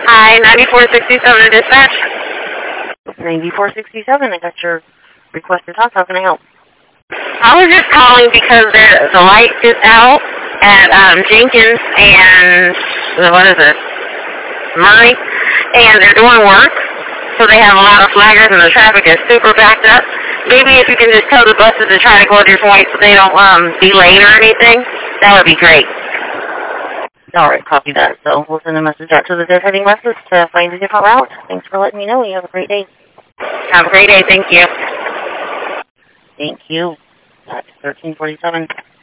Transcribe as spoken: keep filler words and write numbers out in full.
Hi, ninety-four sixty-seven dispatch. ninety-four sixty-seven, I got your request to talk. How can I help? I was just calling because there, the light is out at um, Jenkins and, what is it, Murray, and they're doing work, so they have a lot of flaggers and the traffic is super backed up. Maybe if you can just tell the buses to try to go a different way so they don't um, be late or anything, that would be great. All right, copy that. So we'll send a message out to the dead-heading buses to find a different route. Thanks for letting me know. You have a great day. Have a great day. Thank you. Thank you. That's thirteen forty-seven.